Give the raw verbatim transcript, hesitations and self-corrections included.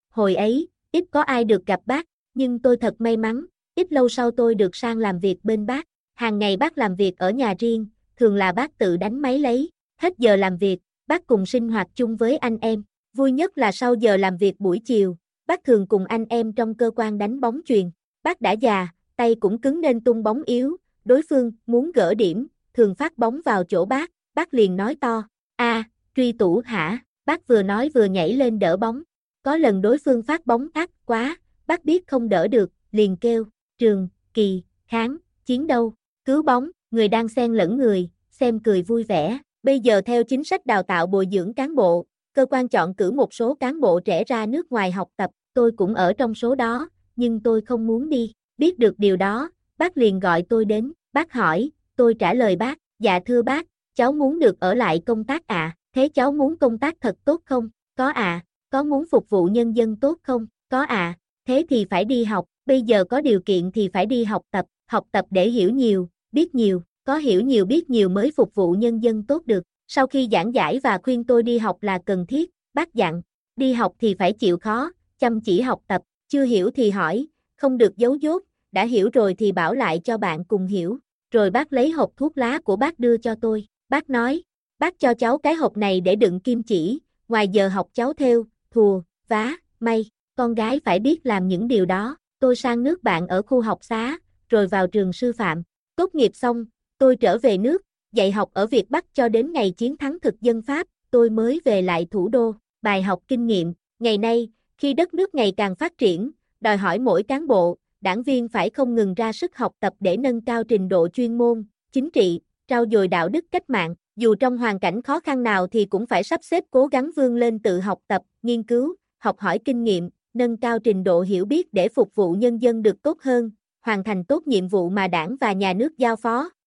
hồi ấy, ít có ai được gặp bác, nhưng tôi thật may mắn, ít lâu sau tôi được sang làm việc bên bác. Hàng ngày bác làm việc ở nhà riêng, thường là bác tự đánh máy lấy, hết giờ làm việc, bác cùng sinh hoạt chung với anh em. Vui nhất là sau giờ làm việc buổi chiều, bác thường cùng anh em trong cơ quan đánh bóng chuyền. Bác đã già, tay cũng cứng nên tung bóng yếu, đối phương muốn gỡ điểm, thường phát bóng vào chỗ bác, bác liền nói to, a, truy tủ hả, bác vừa nói vừa nhảy lên đỡ bóng. Có lần đối phương phát bóng ác quá, bác biết không đỡ được, liền kêu, Trường, Kỳ, Kháng, chiến đâu, cứu bóng, người đang xen lẫn người, xem cười vui vẻ. Bây giờ theo chính sách đào tạo bồi dưỡng cán bộ, cơ quan chọn cử một số cán bộ trẻ ra nước ngoài học tập, tôi cũng ở trong số đó, nhưng tôi không muốn đi. Biết được điều đó, bác liền gọi tôi đến, bác hỏi, tôi trả lời bác, dạ thưa bác, cháu muốn được ở lại công tác ạ, à? Thế cháu muốn công tác thật tốt không? Có ạ, à. Có muốn phục vụ nhân dân tốt không? Có ạ, à. Thế thì phải đi học, bây giờ có điều kiện thì phải đi học tập, học tập để hiểu nhiều, biết nhiều, có hiểu nhiều biết nhiều mới phục vụ nhân dân tốt được. Sau khi giảng giải và khuyên tôi đi học là cần thiết, bác dặn, đi học thì phải chịu khó, chăm chỉ học tập, chưa hiểu thì hỏi, không được giấu dốt, đã hiểu rồi thì bảo lại cho bạn cùng hiểu. Rồi bác lấy hộp thuốc lá của bác đưa cho tôi, bác nói, bác cho cháu cái hộp này để đựng kim chỉ, ngoài giờ học cháu thêu, thùa, vá, may, con gái phải biết làm những điều đó. Tôi sang nước bạn ở khu học xá, rồi vào trường sư phạm. Tốt nghiệp xong, tôi trở về nước, dạy học ở Việt Bắc cho đến ngày chiến thắng thực dân Pháp, tôi mới về lại thủ đô. Bài học kinh nghiệm, ngày nay, khi đất nước ngày càng phát triển, đòi hỏi mỗi cán bộ, đảng viên phải không ngừng ra sức học tập để nâng cao trình độ chuyên môn, chính trị, trau dồi đạo đức cách mạng, dù trong hoàn cảnh khó khăn nào thì cũng phải sắp xếp cố gắng vươn lên tự học tập, nghiên cứu, học hỏi kinh nghiệm, nâng cao trình độ hiểu biết để phục vụ nhân dân được tốt hơn, hoàn thành tốt nhiệm vụ mà Đảng và Nhà nước giao phó.